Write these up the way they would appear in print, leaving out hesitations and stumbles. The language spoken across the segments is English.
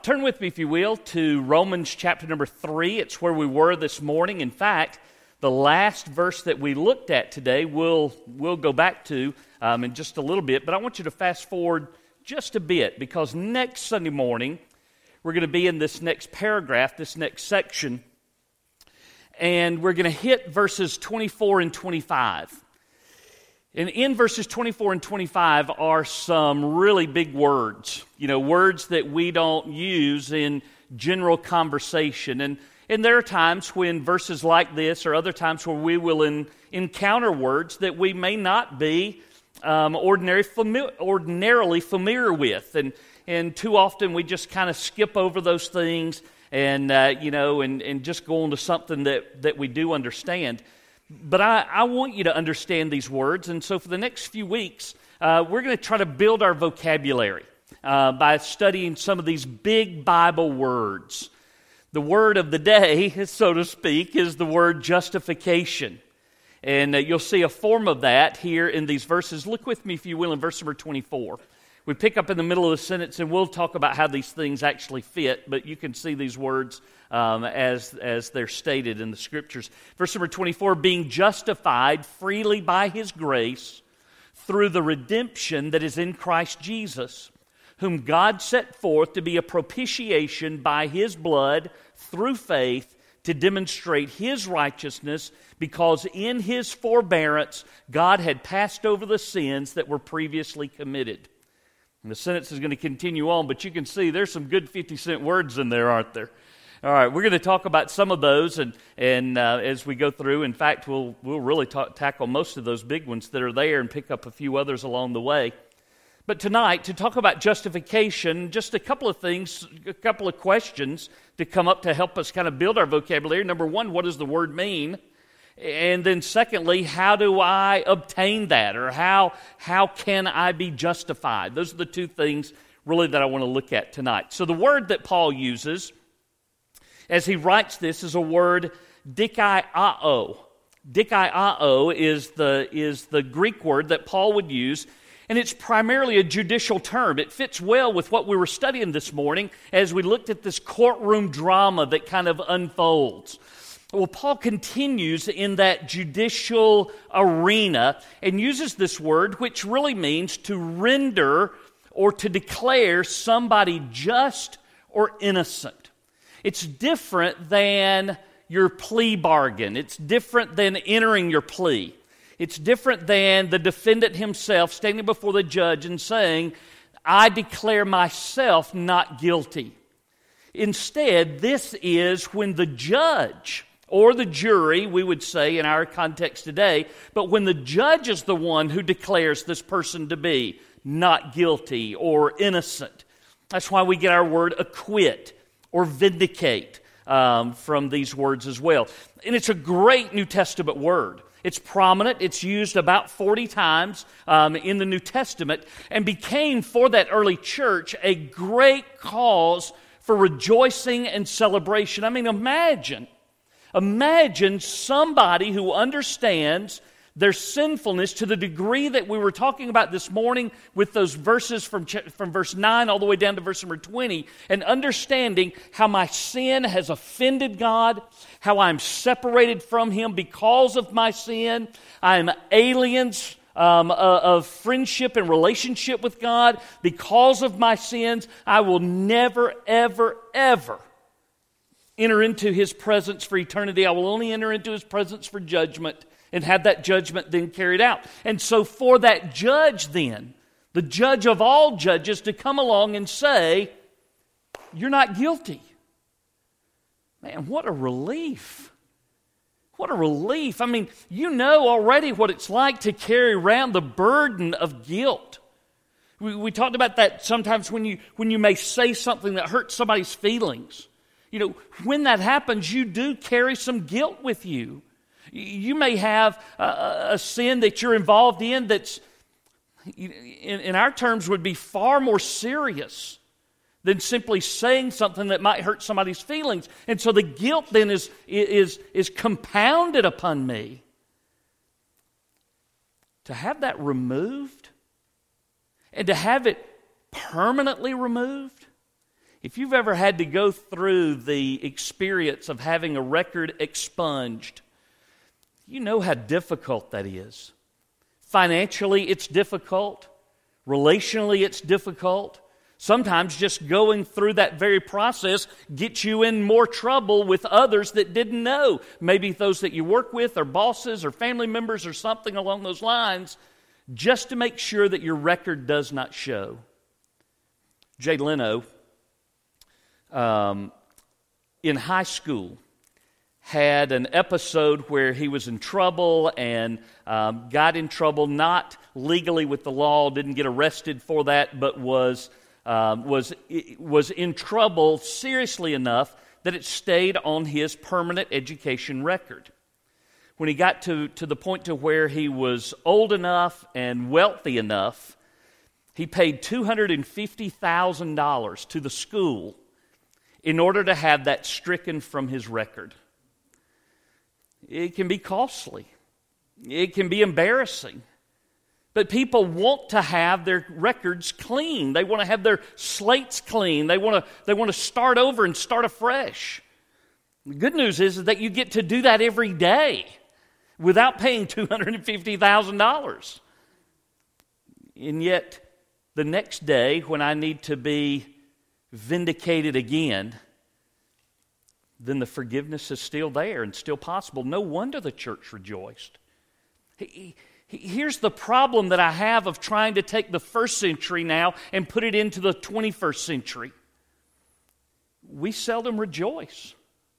Turn with me, if you will, to Romans chapter number 3. It's where we were this morning. In fact, the last verse that we looked at today we'll go back to in just a little bit. But I want you to fast forward just a bit, because next Sunday morning we're going to be in this next paragraph, this next section, and we're going to hit verses 24 and 25. And in verses 24 and 25 are some really big words, words that we don't use in general conversation. And there are times when verses like this, or other times where we will encounter words that we may not be ordinarily familiar with. And too often we just kind of skip over those things and just go on to something that we do understand. But I want you to understand these words, and so for the next few weeks, we're going to try to build our vocabulary by studying some of these big Bible words. The word of the day, so to speak, is the word justification. And you'll see a form of that here in these verses. Look with me, if you will, in verse number 24. We pick up in the middle of the sentence, and we'll talk about how these things actually fit, but you can see these words as they're stated in the Scriptures. Verse number 24, being justified freely by His grace through the redemption that is in Christ Jesus, whom God set forth to be a propitiation by His blood through faith to demonstrate His righteousness, because in His forbearance God had passed over the sins that were previously committed. And the sentence is going to continue on, but you can see there's some good 50-cent words in there, aren't there? All right, we're going to talk about some of those, and as we go through, in fact, we'll really tackle most of those big ones that are there and pick up a few others along the way. But tonight, to talk about justification, just a couple of things, a couple of questions to come up to help us kind of build our vocabulary. Number one, what does the word mean? And then secondly, how do I obtain that, or how can I be justified? Those are the two things really that I want to look at tonight. So the word that Paul uses as he writes this is a word dikaiō. Dikaiō is the Greek word that Paul would use, and it's primarily a judicial term. It fits well with what we were studying this morning as we looked at this courtroom drama that kind of unfolds. Well, Paul continues in that judicial arena and uses this word, which really means to render or to declare somebody just or innocent. It's different than your plea bargain. It's different than entering your plea. It's different than the defendant himself standing before the judge and saying, I declare myself not guilty. Instead, this is when the judge, or the jury, we would say in our context today, but when the judge is the one who declares this person to be not guilty or innocent. That's why we get our word acquit or vindicate from these words as well. And it's a great New Testament word. It's prominent. It's used about 40 times in the New Testament, and became for that early church a great cause for rejoicing and celebration. I mean, Imagine somebody who understands their sinfulness to the degree that we were talking about this morning with those verses from verse 9 all the way down to verse number 20, and understanding how my sin has offended God, how I'm separated from Him because of my sin. I am aliens of friendship and relationship with God because of my sins. I will never, ever, ever enter into His presence for eternity. I will only enter into His presence for judgment, and have that judgment then carried out. And so for that judge then, the judge of all judges, to come along and say, you're not guilty. Man, what a relief. What a relief. I mean, you know already what it's like to carry around the burden of guilt. We talked about that sometimes when you may say something that hurts somebody's feelings. When that happens, you do carry some guilt with you. You may have a sin that you're involved in that's, in our terms, would be far more serious than simply saying something that might hurt somebody's feelings. And so the guilt then is compounded upon me. To have that removed, and to have it permanently removed, If you've ever had to go through the experience of having a record expunged, you know how difficult that is. Financially, it's difficult. Relationally, it's difficult. Sometimes just going through that very process gets you in more trouble with others that didn't know. Maybe those that you work with or bosses or family members or something along those lines, just to make sure that your record does not show. Jay Leno, in high school, had an episode where he was in trouble and got in trouble, not legally with the law, didn't get arrested for that, but was in trouble seriously enough that it stayed on his permanent education record. When he got to the point to where he was old enough and wealthy enough, he paid $250,000 to the school in order to have that stricken from his record. It can be costly. It can be embarrassing. But people want to have their records clean. They want to have their slates clean. They want to start over and start afresh. The good news is that you get to do that every day without paying $250,000. And yet, the next day, when I need to be vindicated again, then the forgiveness is still there and still possible. No wonder the church rejoiced. Here's the problem that I have of trying to take the first century now and put it into the 21st century. We seldom rejoice.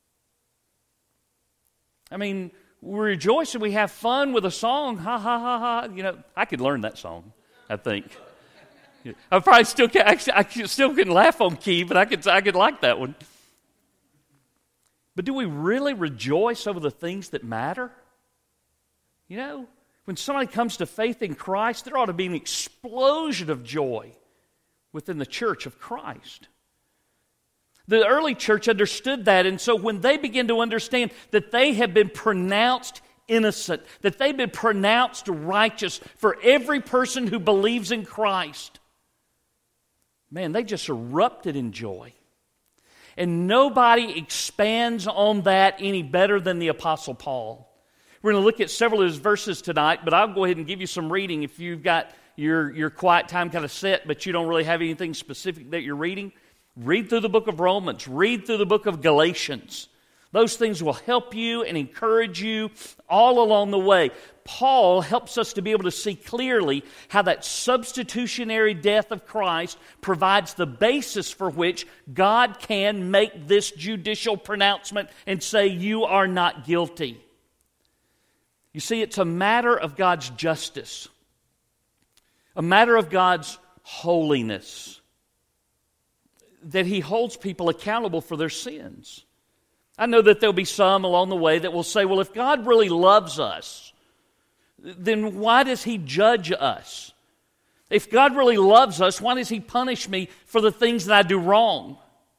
I mean, we rejoice and we have fun with a song. Ha, ha, ha, ha. You know, I could learn that song, I think. I probably still can, I still can laugh on key, but I could like that one. But do we really rejoice over the things that matter? You know, when somebody comes to faith in Christ, there ought to be an explosion of joy within the church of Christ. The early church understood that, and so when they began to understand that they have been pronounced innocent, that they've been pronounced righteous for every person who believes in Christ, man, they just erupted in joy. And nobody expands on that any better than the Apostle Paul. We're going to look at several of his verses tonight, but I'll go ahead and give you some reading. If you've got your quiet time kind of set, but you don't really have anything specific that you're reading, read through the book of Romans. Read through the book of Galatians. Those things will help you and encourage you all along the way. Paul helps us to be able to see clearly how that substitutionary death of Christ provides the basis for which God can make this judicial pronouncement and say, you are not guilty. You see, it's a matter of God's justice, a matter of God's holiness, that He holds people accountable for their sins. I know that there'll be some along the way that will say, well, if God really loves us, then why does He judge us? If God really loves us, why does He punish me for the things that I do wrong?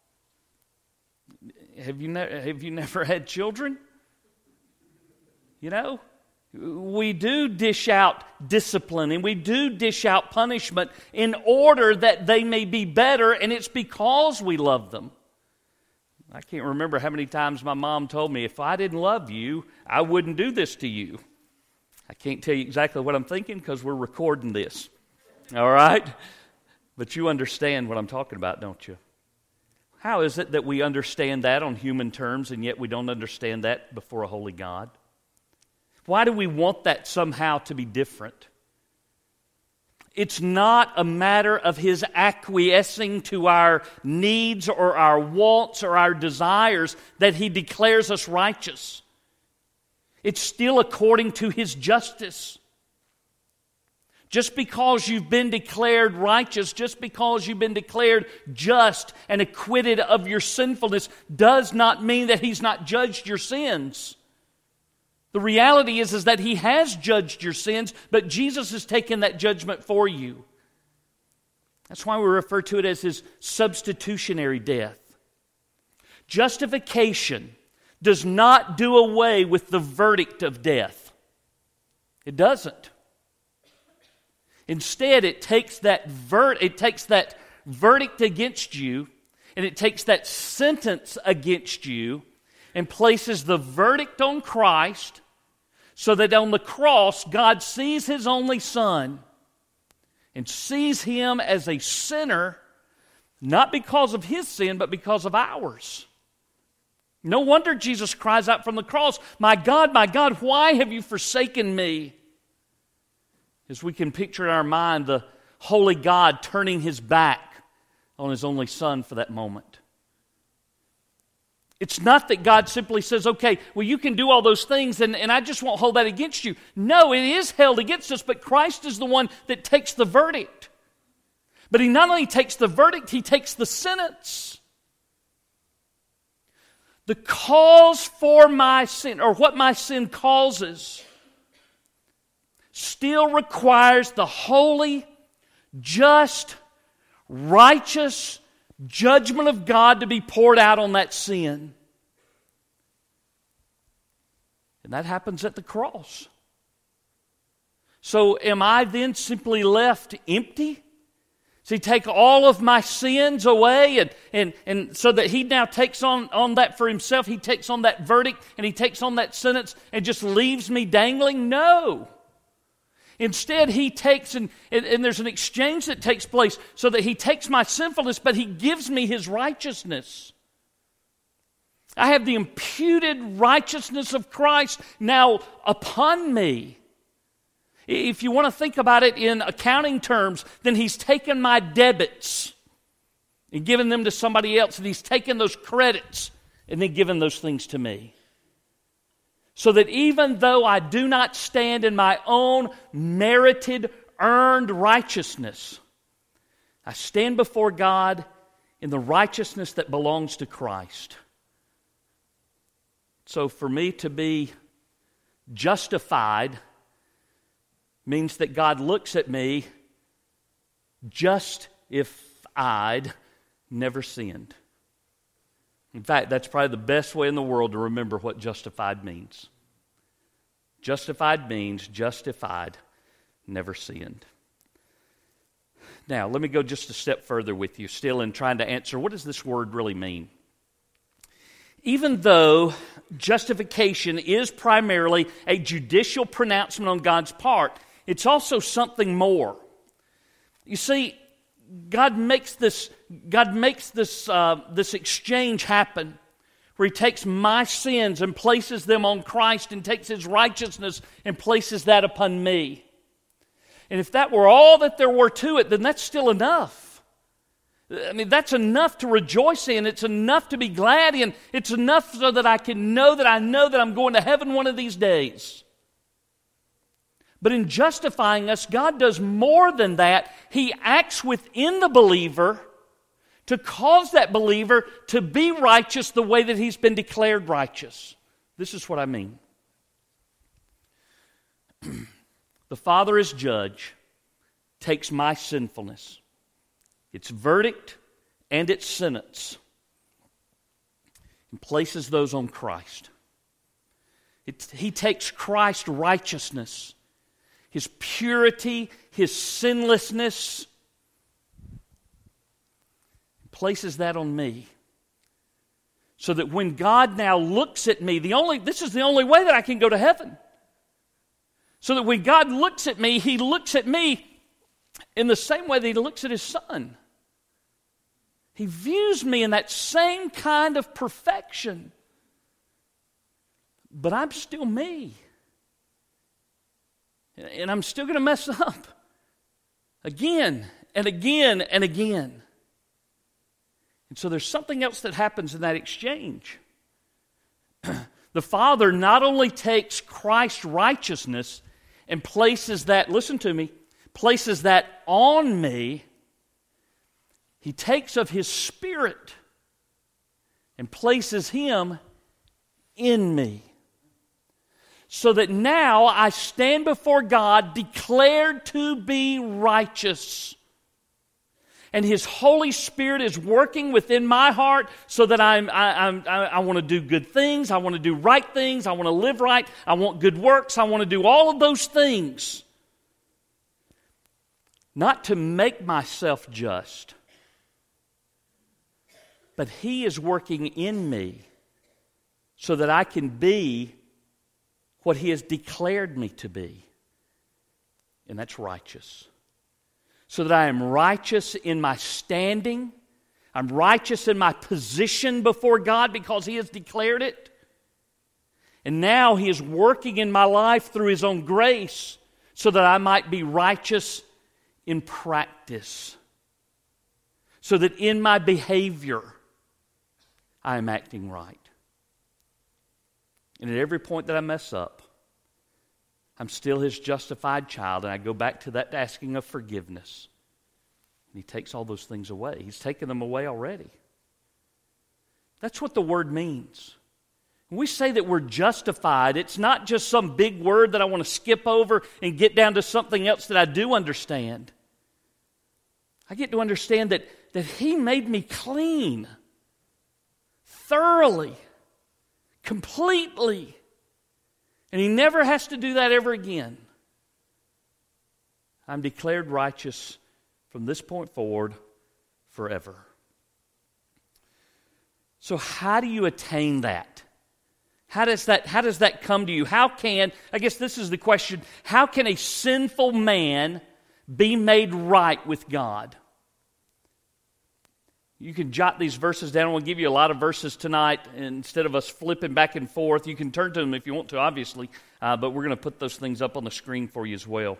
Have you never had children? You know, we do dish out discipline and we do dish out punishment in order that they may be better, and it's because we love them. I can't remember how many times my mom told me, if I didn't love you, I wouldn't do this to you. I can't tell you exactly what I'm thinking because we're recording this. All right? But you understand what I'm talking about, don't you? How is it that we understand that on human terms and yet we don't understand that before a holy God? Why do we want that somehow to be different? It's not a matter of His acquiescing to our needs or our wants or our desires that He declares us righteous. It's still according to His justice. Just because you've been declared righteous, just because you've been declared just and acquitted of your sinfulness, does not mean that He's not judged your sins. The reality is that He has judged your sins, but Jesus has taken that judgment for you. That's why we refer to it as His substitutionary death. Justification does not do away with the verdict of death. It doesn't. Instead, it takes that verdict against you and it takes that sentence against you and places the verdict on Christ so that on the cross, God sees His only Son and sees Him as a sinner, not because of His sin, but because of ours. No wonder Jesus cries out from the cross, my God, why have you forsaken me?" As we can picture in our mind the holy God turning His back on His only Son for that moment. It's not that God simply says, okay, well, you can do all those things and I just won't hold that against you. No, it is held against us, but Christ is the one that takes the verdict. But He not only takes the verdict, He takes the sentence. The cause for my sin, or what my sin causes, still requires the holy, just, righteous judgment of God to be poured out on that sin. And that happens at the cross. So am I then simply left empty? Does He take all of my sins away and so that He now takes on that for Himself? He takes on that verdict and He takes on that sentence and just leaves me dangling? No. Instead, He takes and there's an exchange that takes place so that He takes my sinfulness, but He gives me His righteousness. I have the imputed righteousness of Christ now upon me. If you want to think about it in accounting terms, then He's taken my debits and given them to somebody else, and He's taken those credits and then given those things to me. So that even though I do not stand in my own merited, earned righteousness, I stand before God in the righteousness that belongs to Christ. So for me to be justified means that God looks at me just if I'd never sinned. In fact, that's probably the best way in the world to remember what justified means. Justified means justified, never sinned. Now, let me go just a step further with you, still in trying to answer, what does this word really mean? Even though justification is primarily a judicial pronouncement on God's part, it's also something more. You see, God makes this exchange happen where He takes my sins and places them on Christ and takes His righteousness and places that upon me. And if that were all that there were to it, then that's still enough. I mean, that's enough to rejoice in. It's enough to be glad in. It's enough so that I can know that I'm going to heaven one of these days. But in justifying us, God does more than that. He acts within the believer to cause that believer to be righteous the way that he's been declared righteous. This is what I mean. The Father as judge takes my sinfulness, its verdict and its sentence, and places those on Christ. He takes Christ's righteousness, His purity, His sinlessness, places that on me. So that when God now looks at me, this is the only way that I can go to heaven. So that when God looks at me, He looks at me in the same way that He looks at His Son. He views me in that same kind of perfection. But I'm still me. And I'm still going to mess up. Again and again and again. And so there's something else that happens in that exchange. The Father not only takes Christ's righteousness and places that, listen to me, places that on me, He takes of His Spirit and places Him in me. So that now I stand before God declared to be righteous. And His Holy Spirit is working within my heart so that I want to do good things, I want to do right things, I want to live right, I want good works, I want to do all of those things. Not to make myself just, but He is working in me so that I can be what He has declared me to be. And that's righteous. So that I am righteous in my standing. I'm righteous in my position before God because He has declared it. And now He is working in my life through His own grace so that I might be righteous in practice. So that in my behavior, I am acting right. And at every point that I mess up, I'm still His justified child, and I go back to that asking of forgiveness. And He takes all those things away. He's taken them away already. That's what the word means. When we say that we're justified, it's not just some big word that I want to skip over and get down to something else that I do understand. I get to understand that He made me clean, thoroughly, completely. And He never has to do that ever again. I'm declared righteous from this point forward forever. So how do you attain that? How does that come to you? I guess this is the question, how can a sinful man be made right with God? You can jot these verses down. We'll give you a lot of verses tonight. Instead of us flipping back and forth, you can turn to them if you want to, obviously. But we're going to put those things up on the screen for you as well.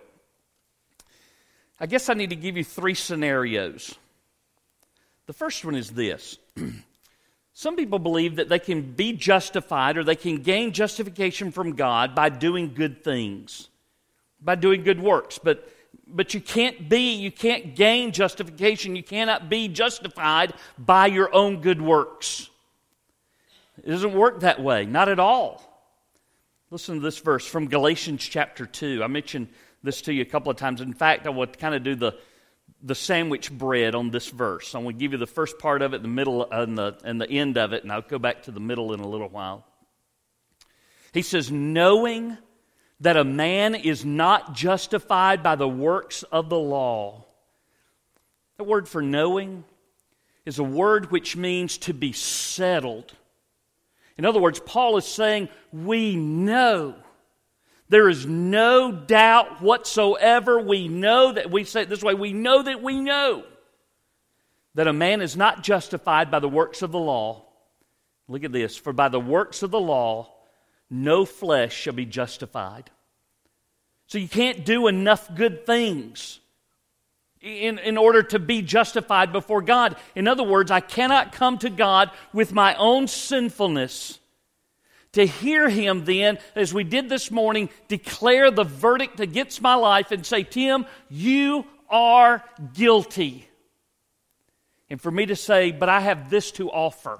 I guess I need to give you 3 scenarios. The first one is this. Some people believe that they can be justified or they can gain justification from God by doing good things, by doing good works. But you can't gain justification. You cannot be justified by your own good works. It doesn't work that way, not at all. Listen to this verse from Galatians chapter 2. I mentioned this to you a couple of times. In fact, I will kind of do the sandwich bread on this verse. I'm going to give you the first part of it, the middle, and the end of it, and I'll go back to the middle in a little while. He says, knowing that a man is not justified by the works of the law. The word for knowing is a word which means to be settled. In other words, Paul is saying, we know. There is no doubt whatsoever. We know that, we say it this way, we know that a man is not justified by the works of the law. Look at this. For by the works of the law, no flesh shall be justified. So you can't do enough good things in order to be justified before God. In other words, I cannot come to God with my own sinfulness to hear Him then, as we did this morning, declare the verdict against my life and say, Tim, you are guilty. And for me to say, but I have this to offer.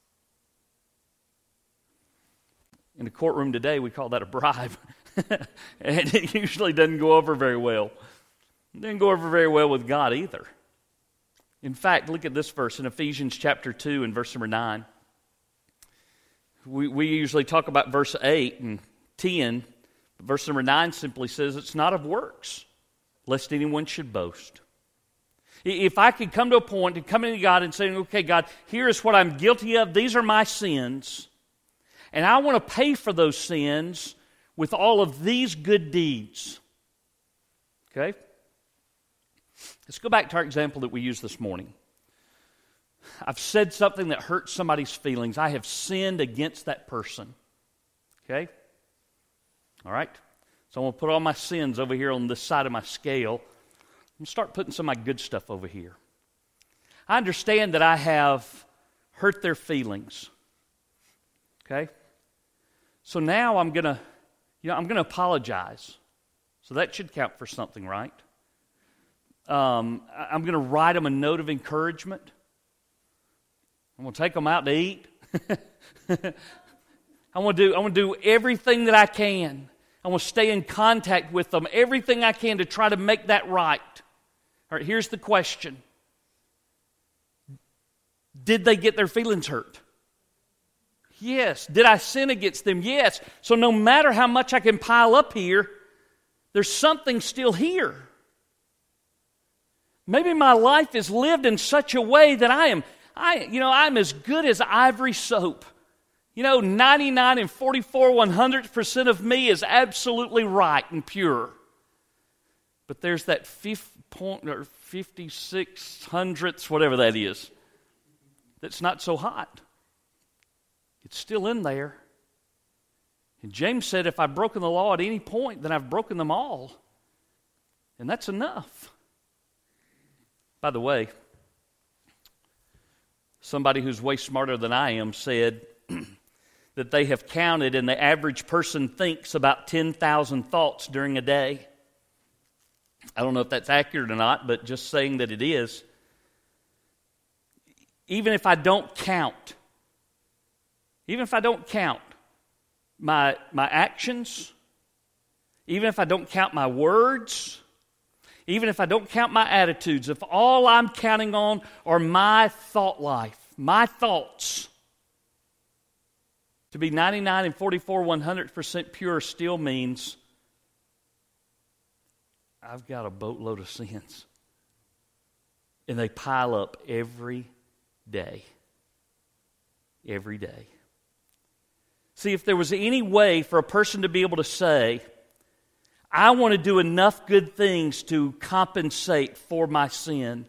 In the courtroom today, we call that a bribe. And it usually doesn't go over very well. It doesn't go over very well with God either. In fact, look at this verse in Ephesians chapter 2 and verse number 9. We usually talk about verse 8 and 10. Verse number 9 simply says, it's not of works, lest anyone should boast. If I could come to a point and come into God and say, okay, God, here is what I'm guilty of. These are my sins. And I want to pay for those sins with all of these good deeds. Okay? Let's go back to our example that we used this morning. I've said something that hurts somebody's feelings. I have sinned against that person. Okay? All right? So I'm going to put all my sins over here on this side of my scale. I'm going to start putting some of my good stuff over here. I understand that I have hurt their feelings. Okay? So now I'm going to apologize. So that should count for something, right? I'm going to write them a note of encouragement. I'm going to take them out to eat. I want to do everything that I can. I want to stay in contact with them, everything I can to try to make that right. All right, here's the question. Did they get their feelings hurt? Yes. Did I sin against them? Yes. So no matter how much I can pile up here, there's something still here. Maybe my life is lived in such a way that I I'm as good as ivory soap. 99 and 44 100% of me is absolutely right and pure. But there's that 56 hundredths, whatever that is, that's not so hot. It's still in there. And James said, if I've broken the law at any point, then I've broken them all. And that's enough. By the way, somebody who's way smarter than I am said that they have counted, and the average person thinks about 10,000 thoughts during a day. I don't know if that's accurate or not, but just saying that it is. Even if I don't count my actions, even if I don't count my words, even if I don't count my attitudes, if all I'm counting on are my thought life, my thoughts, to be 99 and 44 100% pure still means I've got a boatload of sins. And they pile up every day. Every day. See, if there was any way for a person to be able to say, I want to do enough good things to compensate for my sin,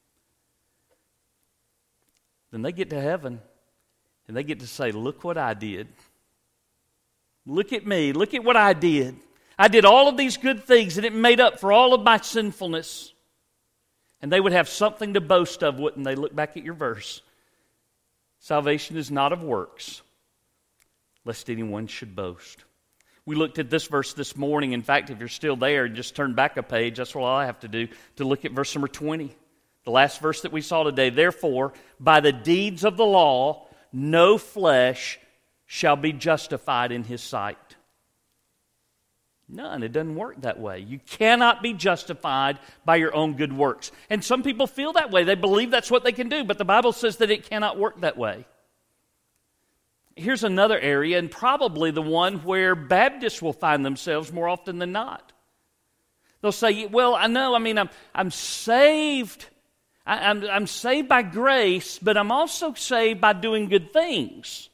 then they get to heaven and they get to say, look what I did. Look at me. Look at what I did. I did all of these good things and it made up for all of my sinfulness. And they would have something to boast of, wouldn't they? Look back at your verse. Salvation is not of works, lest anyone should boast. We looked at this verse this morning. In fact, if you're still there, just turn back a page. That's all I have to do to look at verse number 20. The last verse that we saw today. Therefore, by the deeds of the law, no flesh shall be justified in his sight. None. It doesn't work that way. You cannot be justified by your own good works. And some people feel that way. They believe that's what they can do, but the Bible says that it cannot work that way. Here's another area, and probably the one where Baptists will find themselves more often than not. They'll say, well, I'm saved. I'm saved by grace, but I'm also saved by doing good things.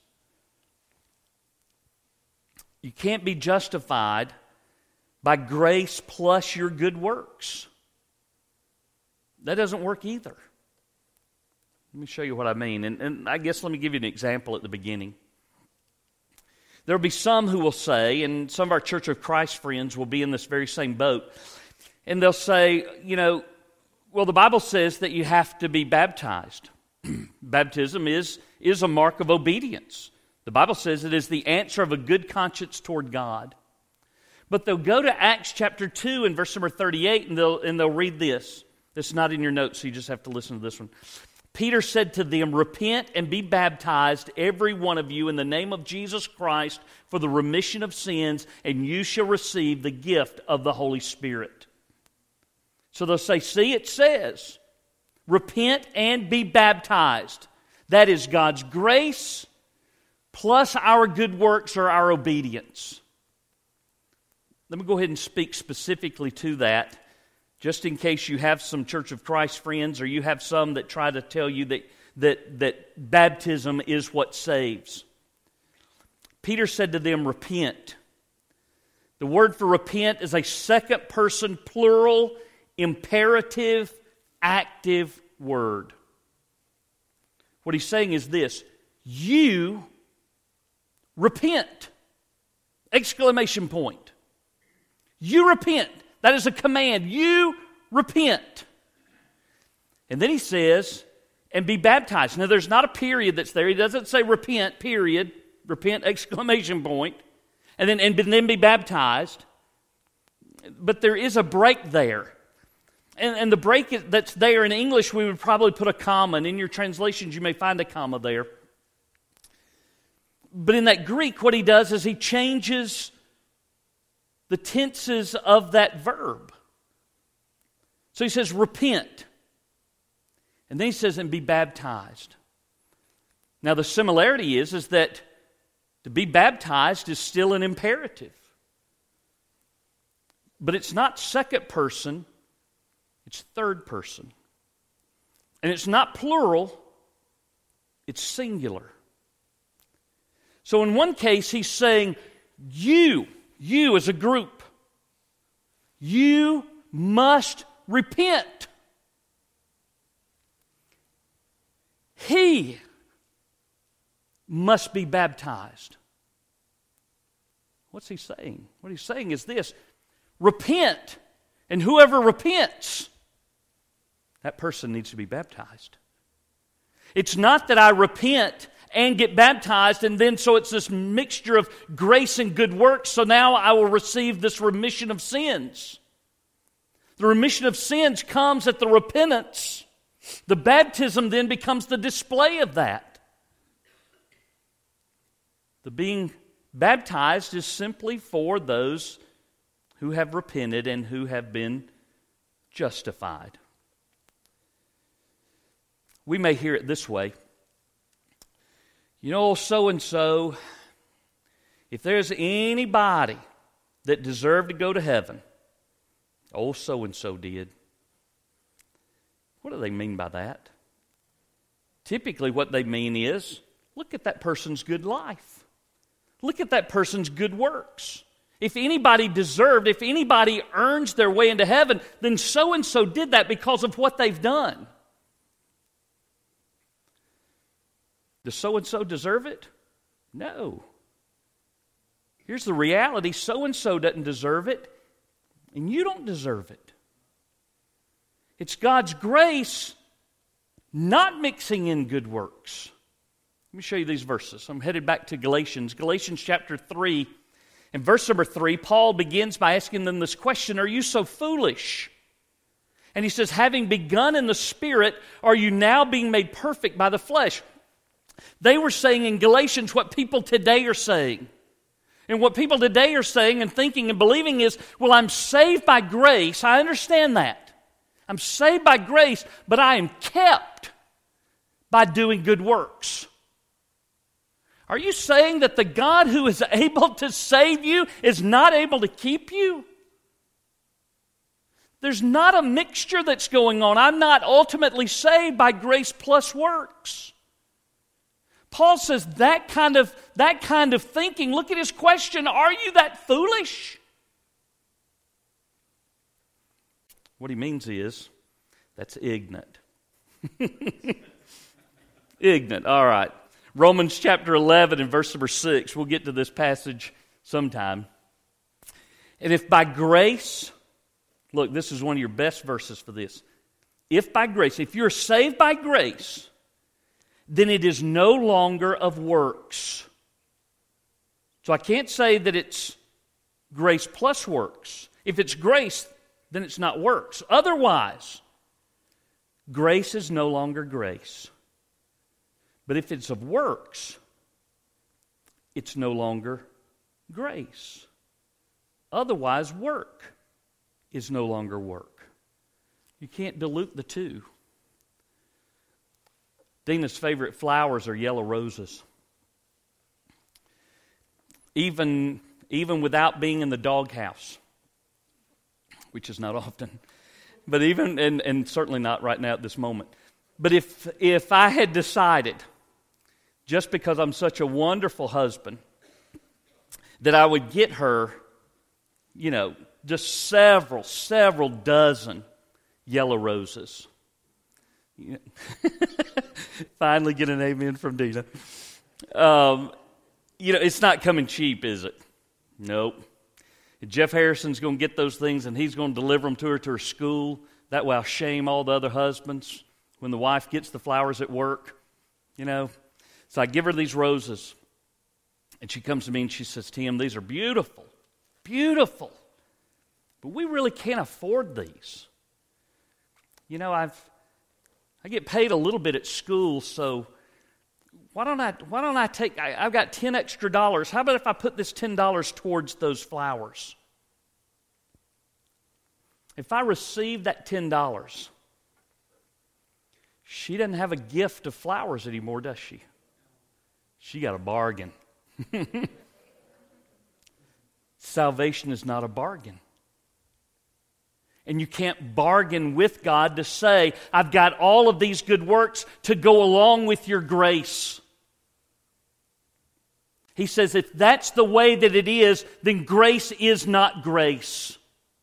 You can't be justified by grace plus your good works. That doesn't work either. Let me show you what I mean. And I guess let me give you an example at the beginning. There will be some who will say, and some of our Church of Christ friends will be in this very same boat, and they'll say, well, the Bible says that you have to be baptized. Baptism is a mark of obedience. The Bible says it is the answer of a good conscience toward God. But they'll go to Acts chapter 2 and verse number 38, and they'll read this. It's not in your notes, so you just have to listen to this one. Peter said to them, repent and be baptized, every one of you, in the name of Jesus Christ for the remission of sins, and you shall receive the gift of the Holy Spirit. So they'll say, see, it says, repent and be baptized. That is God's grace plus our good works or our obedience. Let me go ahead and speak specifically to that, just in case you have some Church of Christ friends or you have some that try to tell you that baptism is what saves. Peter said to them, repent. The word for repent is a second person plural, imperative, active word. What he's saying is this: you repent! Exclamation point. You repent. That is a command. You repent. And then he says, and be baptized. Now there's not a period that's there. He doesn't say repent, period. Repent, exclamation point. And then be baptized. But there is a break there. And the break that's there in English, we would probably put a comma. And in your translations, you may find a comma there. But in that Greek, what he does is he changes the tenses of that verb. So he says, repent. And then he says, and be baptized. Now the similarity is that to be baptized is still an imperative. But it's not second person, it's third person. And it's not plural, It's singular. So in one case, he's saying, you as a group, you must repent. He must be baptized. What's he saying? What he's saying is this: repent, and whoever repents, that person needs to be baptized. It's not that I repent and get baptized, and then so it's this mixture of grace and good works, so now I will receive this remission of sins. The remission of sins comes at the repentance. The baptism then becomes the display of that. The being baptized is simply for those who have repented and who have been justified. We may hear it this way: you know, so-and-so, if there's anybody that deserved to go to heaven, old so-and-so did. What do they mean by that? Typically what they mean is, look at that person's good life. Look at that person's good works. If anybody deserved, if anybody earns their way into heaven, then so-and-so did that because of what they've done. Does so-and-so deserve it? No. Here's the reality: so-and-so doesn't deserve it, and you don't deserve it. It's God's grace, not mixing in good works. Let me show you these verses. I'm headed back to Galatians. Galatians chapter 3, and verse number 3, Paul begins by asking them this question: are you so foolish? And he says, having begun in the Spirit, are you now being made perfect by the flesh? They were saying in Galatians what people today are saying. And what people today are saying and thinking and believing is, well, I'm saved by grace. I understand that. I'm saved by grace, but I am kept by doing good works. Are you saying that the God who is able to save you is not able to keep you? There's not a mixture that's going on. I'm not ultimately saved by grace plus works. Paul says that kind of thinking, look at his question, are you that foolish? What he means is, that's ignorant. Ignorant, all right. Romans chapter 11 and verse number 6, we'll get to this passage sometime. And if by grace, look, this is one of your best verses for this. If by grace, if you're saved by grace, then it is no longer of works. So I can't say that it's grace plus works. If it's grace, then it's not works. Otherwise, grace is no longer grace. But if it's of works, it's no longer grace. Otherwise, work is no longer work. You can't dilute the two. Dina's favorite flowers are yellow roses. Even without being in the doghouse, which is not often, but even, and certainly not right now at this moment. But if I had decided, just because I'm such a wonderful husband, that I would get her, just several dozen yellow roses. Finally get an amen from Dina. It's not coming cheap, is it? Nope. Jeff Harrison's going to get those things and he's going to deliver them to her school. That way I'll shame all the other husbands when the wife gets the flowers at work. So I give her these roses. And she comes to me and she says, Tim, these are beautiful. Beautiful. But we really can't afford these. I get paid a little bit at school, so why don't I take, I've got $10 extra. How about if I put this $10 towards those flowers? If I receive that $10, she doesn't have a gift of flowers anymore, does she? She got a bargain. Salvation is not a bargain. And you can't bargain with God to say, I've got all of these good works to go along with your grace. He says if that's the way that it is, then grace is not grace.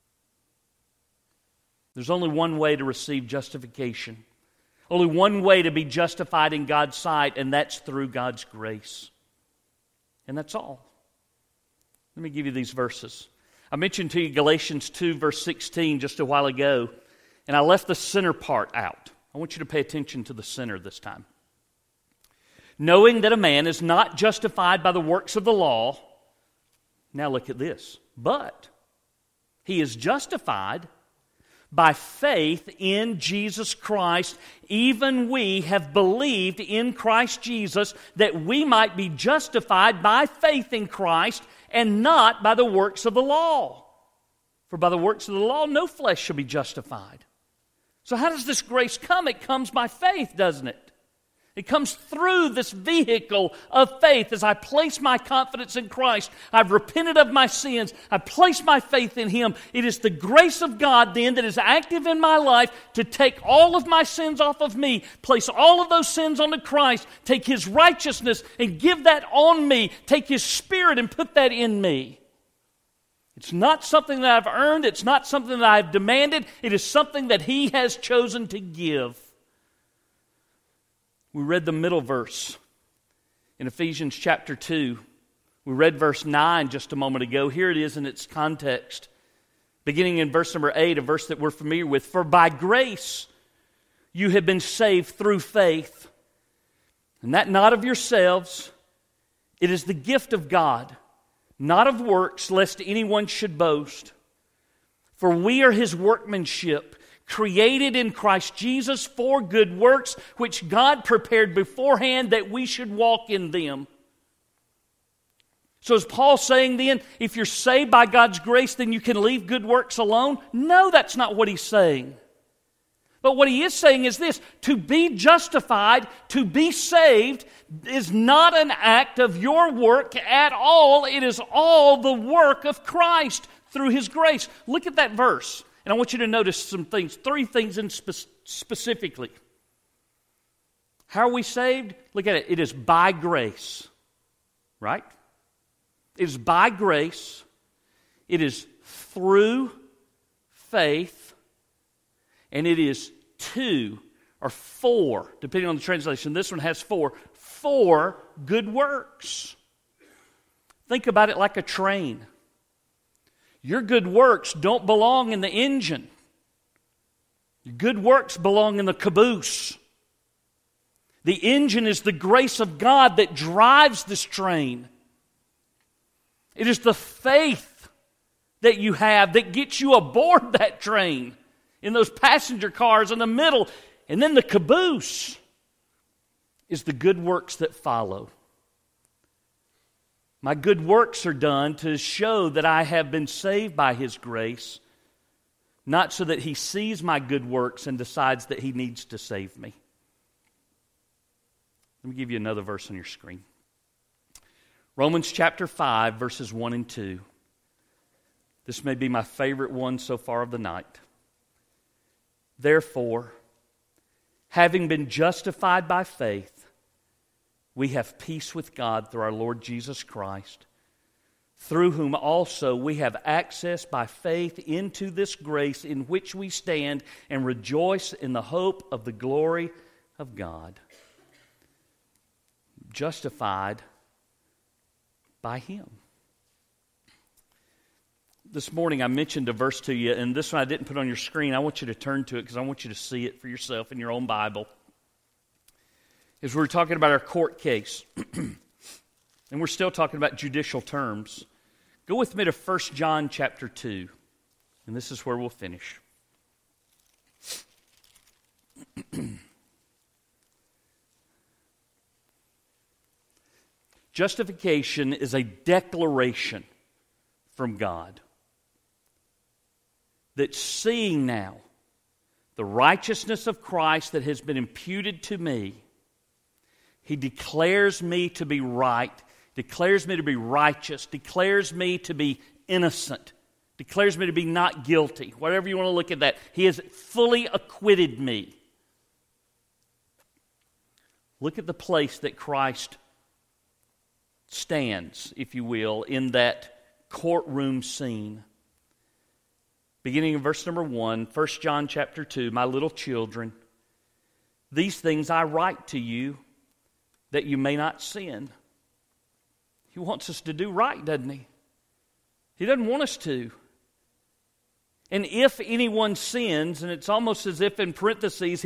There's only one way to receive justification. Only one way to be justified in God's sight, and that's through God's grace. And that's all. Let me give you these verses. I mentioned to you Galatians 2, verse 16 just a while ago, and I left the sinner part out. I want you to pay attention to the sinner this time. Knowing that a man is not justified by the works of the law, now look at this, but he is justified by faith in Jesus Christ. Even we have believed in Christ Jesus that we might be justified by faith in Christ and not by the works of the law. For by the works of the law no flesh shall be justified. So how does this grace come? It comes by faith, doesn't it? It comes through this vehicle of faith. As I place my confidence in Christ, I've repented of my sins, I've placed my faith in Him. It is the grace of God then that is active in my life to take all of my sins off of me, place all of those sins onto Christ, take His righteousness and give that on me, take His Spirit and put that in me. It's not something that I've earned, it's not something that I've demanded, it is something that He has chosen to give. We read the middle verse in Ephesians chapter 2. We read verse 9 just a moment ago. Here it is in its context. Beginning in verse number 8, a verse that we're familiar with. For by grace you have been saved through faith, and that not of yourselves. It is the gift of God, not of works, lest anyone should boast. For we are His workmanship, created in Christ Jesus for good works, which God prepared beforehand that we should walk in them. So is Paul saying then, if you're saved by God's grace, then you can leave good works alone? No, that's not what he's saying. But what he is saying is this: to be justified, to be saved, is not an act of your work at all. It is all the work of Christ through His grace. Look at that verse. And I want you to notice some things, three things specifically. How are we saved? Look at it. It is by grace, right? It is by grace. It is through faith. And it is two or four, depending on the translation. This one has four good works. Think about it like a train. Your good works don't belong in the engine. Your good works belong in the caboose. The engine is the grace of God that drives this train. It is the faith that you have that gets you aboard that train in those passenger cars in the middle. And then the caboose is the good works that follow. My good works are done to show that I have been saved by His grace, not so that He sees my good works and decides that He needs to save me. Let me give you another verse on your screen. Romans chapter 5, verses 1 and 2. This may be my favorite one so far of the night. Therefore, having been justified by faith, we have peace with God through our Lord Jesus Christ, through whom also we have access by faith into this grace in which we stand and rejoice in the hope of the glory of God. Justified by Him. This morning I mentioned a verse to you, and this one I didn't put on your screen. I want you to turn to it because I want you to see it for yourself in your own Bible. As we were talking about our court case, and we're still talking about judicial terms, go with me to 1 John chapter 2, and this is where we'll finish. Justification is a declaration from God that seeing now the righteousness of Christ that has been imputed to me, He declares me to be right, declares me to be righteous, declares me to be innocent declares me to be not guilty. Whatever you want to look at that. He has fully acquitted me. Look at the place that Christ stands, if you will, in that courtroom scene. Beginning in verse number 1, 1 John chapter 2, my little children, these things I write to you that you may not sin. He wants us to do right, doesn't he? He doesn't want us to. And if anyone sins, and it's almost as if in parentheses